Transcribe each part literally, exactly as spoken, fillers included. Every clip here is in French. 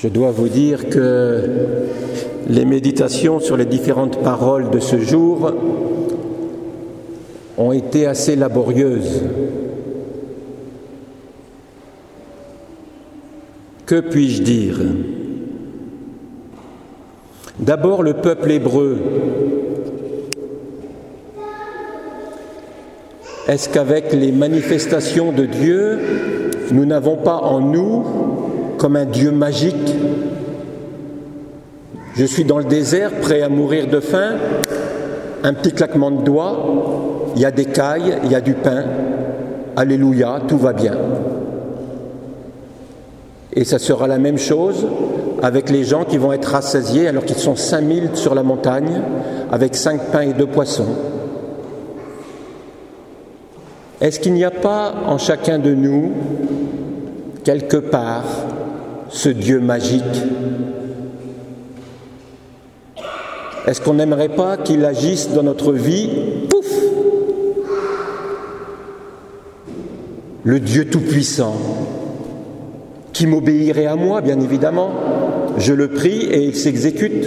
Je dois vous dire que les méditations sur les différentes paroles de ce jour ont été assez laborieuses. Que puis-je dire ? D'abord, le peuple hébreu. Est-ce qu'avec les manifestations de Dieu, nous n'avons pas en nous comme un Dieu magique ? Je suis dans le désert, prêt à mourir de faim, un petit claquement de doigts, il y a des cailles, il y a du pain, alléluia, tout va bien. Et ça sera la même chose avec les gens qui vont être rassasiés alors qu'ils sont cinq mille sur la montagne, avec cinq pains et deux poissons. Est-ce qu'il n'y a pas en chacun de nous, quelque part, ce Dieu magique ? Est-ce qu'on n'aimerait pas qu'il agisse dans notre vie ? Pouf ! Le Dieu Tout-Puissant, qui m'obéirait à moi, bien évidemment. Je le prie et il s'exécute.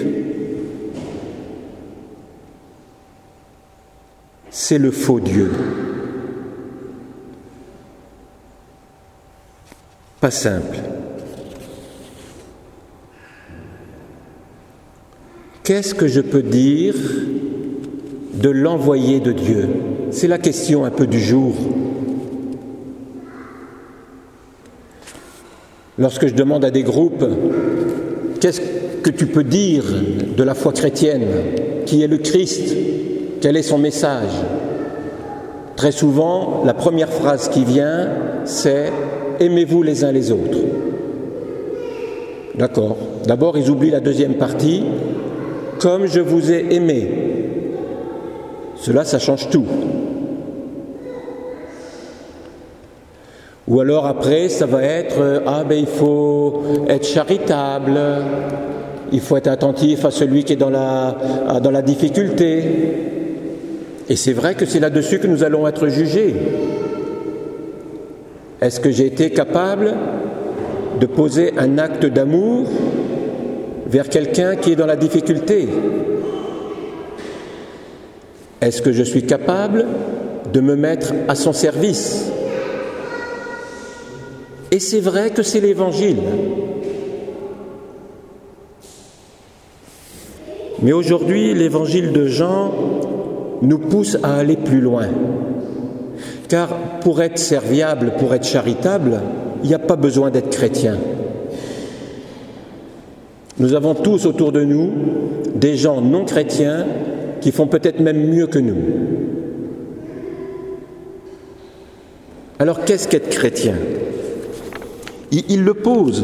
C'est le faux Dieu. Pas simple. Qu'est-ce que je peux dire de l'envoyé de Dieu ? C'est la question un peu du jour. Lorsque je demande à des groupes « Qu'est-ce que tu peux dire de la foi chrétienne ? Qui est le Christ ? Quel est son message ?» Très souvent, la première phrase qui vient, c'est « Aimez-vous les uns les autres ». D'accord. D'abord, ils oublient la deuxième partie. « Comme je vous ai aimé ». Cela, ça change tout. Ou alors après, ça va être « Ah ben il faut être charitable, il faut être attentif à celui qui est dans la, dans la difficulté. » Et c'est vrai que c'est là-dessus que nous allons être jugés. Est-ce que j'ai été capable de poser un acte d'amour vers quelqu'un qui est dans la difficulté ? Est-ce que je suis capable de me mettre à son service ? Et c'est vrai que c'est l'Évangile. Mais aujourd'hui, l'Évangile de Jean nous pousse à aller plus loin. Car pour être serviable, pour être charitable, il n'y a pas besoin d'être chrétien. Nous avons tous autour de nous des gens non chrétiens qui font peut-être même mieux que nous. Alors qu'est-ce qu'être chrétien ? Il le pose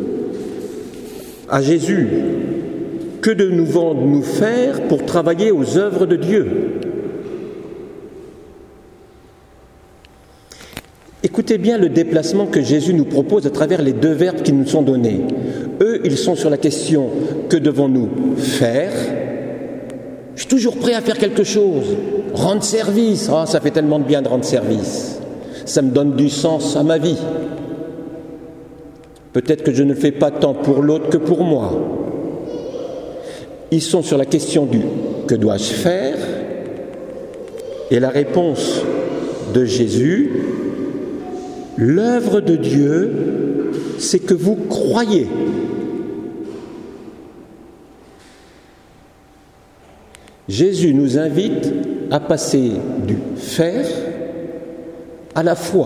à Jésus. Que devons-nous faire pour travailler aux œuvres de Dieu ? Écoutez bien le déplacement que Jésus nous propose à travers les deux verbes qui nous sont donnés. Eux, ils sont sur la question « Que devons-nous faire ?» Je suis toujours prêt à faire quelque chose. Rendre service. Oh, ça fait tellement de bien de rendre service. Ça me donne du sens à ma vie. Peut-être que je ne le fais pas tant pour l'autre que pour moi. Ils sont sur la question du « que dois-je faire ?» et la réponse de Jésus, l'œuvre de Dieu, c'est que vous croyez. Jésus nous invite à passer du faire à la foi.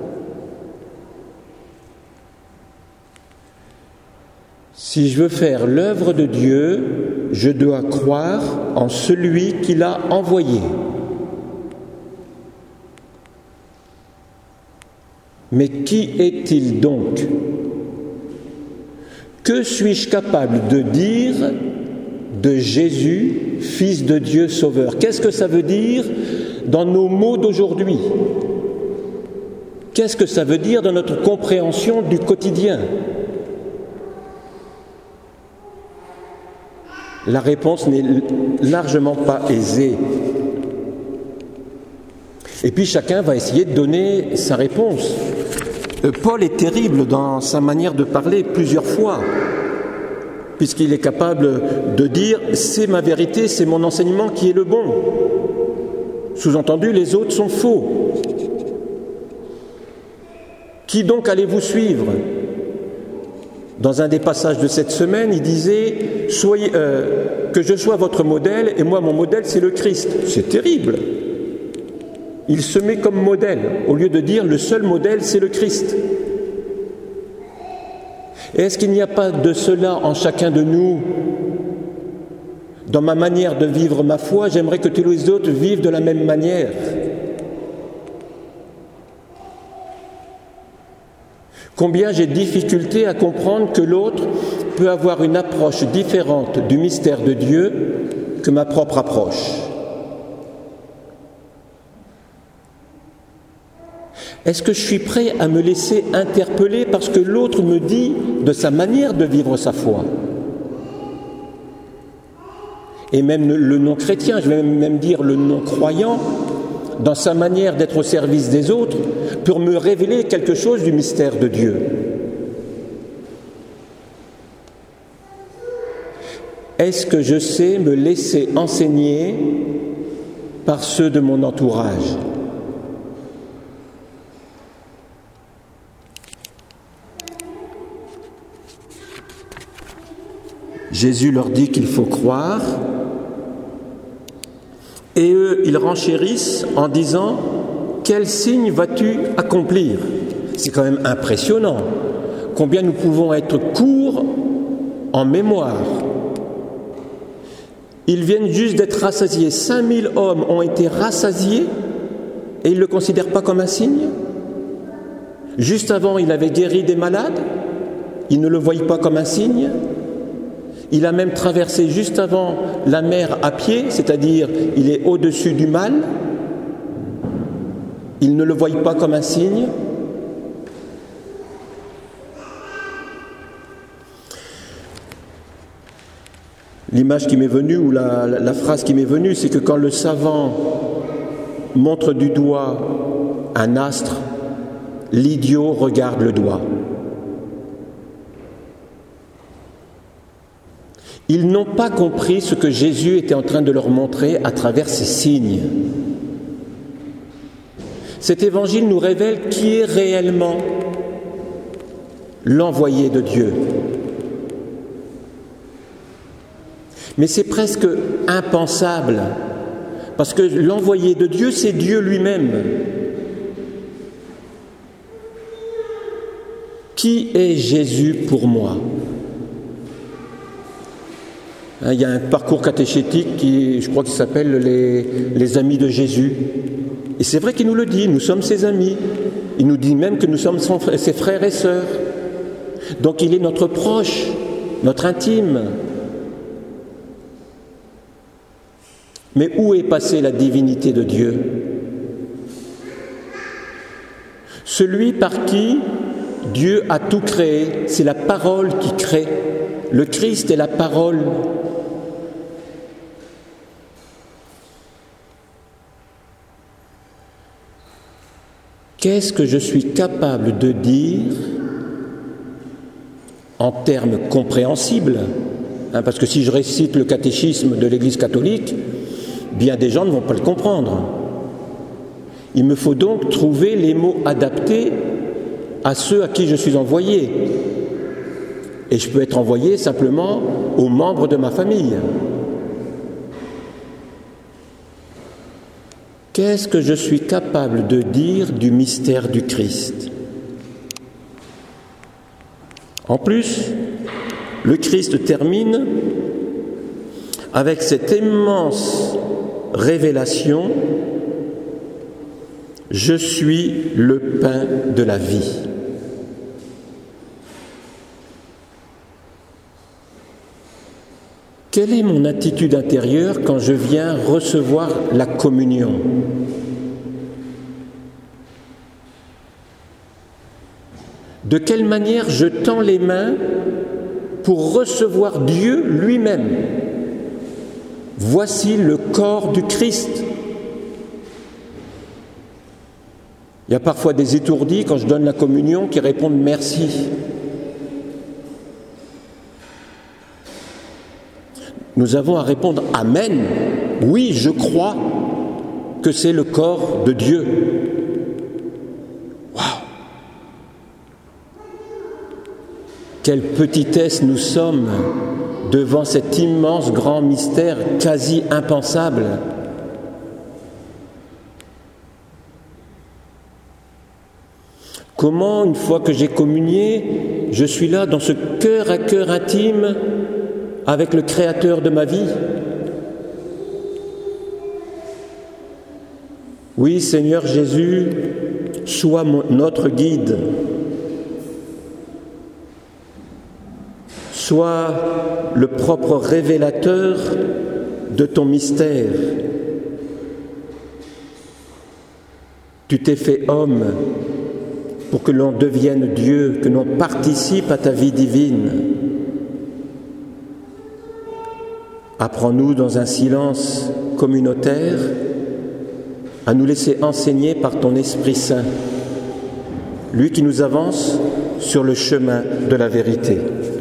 Si je veux faire l'œuvre de Dieu, je dois croire en celui qui l'a envoyé. Mais qui est-il donc ? Que suis-je capable de dire de Jésus, Fils de Dieu Sauveur ? Qu'est-ce que ça veut dire dans nos mots d'aujourd'hui ? Qu'est-ce que ça veut dire dans notre compréhension du quotidien ? La réponse n'est largement pas aisée. Et puis chacun va essayer de donner sa réponse. Paul est terrible dans sa manière de parler plusieurs fois. puisqu'il est capable de dire « c'est ma vérité, c'est mon enseignement qui est le bon ». Sous-entendu, les autres sont faux. Qui donc allez-vous suivre ? Dans un des passages de cette semaine, il disait soyez, euh, que je sois votre modèle, et moi mon modèle c'est le Christ. C'est terrible. Il se met comme modèle, au lieu de dire le seul modèle c'est le Christ. Et est-ce qu'il n'y a pas de cela en chacun de nous ? Dans ma manière de vivre ma foi, j'aimerais que tous les autres vivent de la même manière. Combien j'ai de difficulté à comprendre que l'autre peut avoir une approche différente du mystère de Dieu que ma propre approche. Est-ce que je suis prêt à me laisser interpeller parce que l'autre me dit de sa manière de vivre sa foi ? Et même le non-chrétien, je vais même dire le non-croyant, dans sa manière d'être au service des autres, pour me révéler quelque chose du mystère de Dieu. Est-ce que je sais me laisser enseigner par ceux de mon entourage ? Jésus leur dit qu'il faut croire, et eux, ils renchérissent en disant « Quel signe vas-tu accomplir ?» C'est quand même impressionnant. Combien nous pouvons être courts en mémoire. Ils viennent juste d'être rassasiés. cinq mille hommes ont été rassasiés et ils ne le considèrent pas comme un signe. Juste avant, il avait guéri des malades. Ils ne le voient pas comme un signe. Il a même traversé juste avant la mer à pied, c'est-à-dire il est au-dessus du mal. Ils ne le voient pas comme un signe. L'image qui m'est venue, ou la, la, la phrase qui m'est venue, c'est que quand le savant montre du doigt un astre, l'idiot regarde le doigt. Ils n'ont pas compris ce que Jésus était en train de leur montrer à travers ces signes. Cet évangile nous révèle qui est réellement l'envoyé de Dieu. Mais c'est presque impensable, parce que l'envoyé de Dieu, c'est Dieu lui-même. Qui est Jésus pour moi ? Il y a un parcours catéchétique qui, je crois qu'il s'appelle les, les amis de Jésus. Et c'est vrai qu'il nous le dit, nous sommes ses amis. Il nous dit même que nous sommes son, ses frères et sœurs. Donc il est notre proche, notre intime. Mais où est passée la divinité de Dieu ? Celui par qui Dieu a tout créé, c'est la parole qui crée. Le Christ est la parole. Qu'est-ce que je suis capable de dire en termes compréhensibles, hein, parce que si je récite le catéchisme de l'Église catholique, bien des gens ne vont pas le comprendre. Il me faut donc trouver les mots adaptés à ceux à qui je suis envoyé. Et je peux être envoyé simplement aux membres de ma famille. Qu'est-ce que je suis capable de dire du mystère du Christ ? En plus, le Christ termine avec cette immense révélation « Je suis le pain de la vie ». Quelle est mon attitude intérieure quand je viens recevoir la communion ? De quelle manière je tends les mains pour recevoir Dieu lui-même ? Voici le corps du Christ. Il y a parfois des étourdis quand je donne la communion qui répondent merci. nous avons à répondre « Amen ». Oui, je crois que c'est le corps de Dieu. Waouh! Quelle petitesse nous sommes devant cet immense grand mystère quasi impensable. Comment, une fois que j'ai communié, je suis là dans ce cœur à cœur intime avec le Créateur de ma vie? Oui, Seigneur Jésus, sois mon, notre guide. Sois le propre révélateur de ton mystère. Tu t'es fait homme pour que l'on devienne Dieu, que l'on participe à ta vie divine. Apprends-nous dans un silence communautaire à nous laisser enseigner par ton Esprit Saint, lui qui nous avance sur le chemin de la vérité.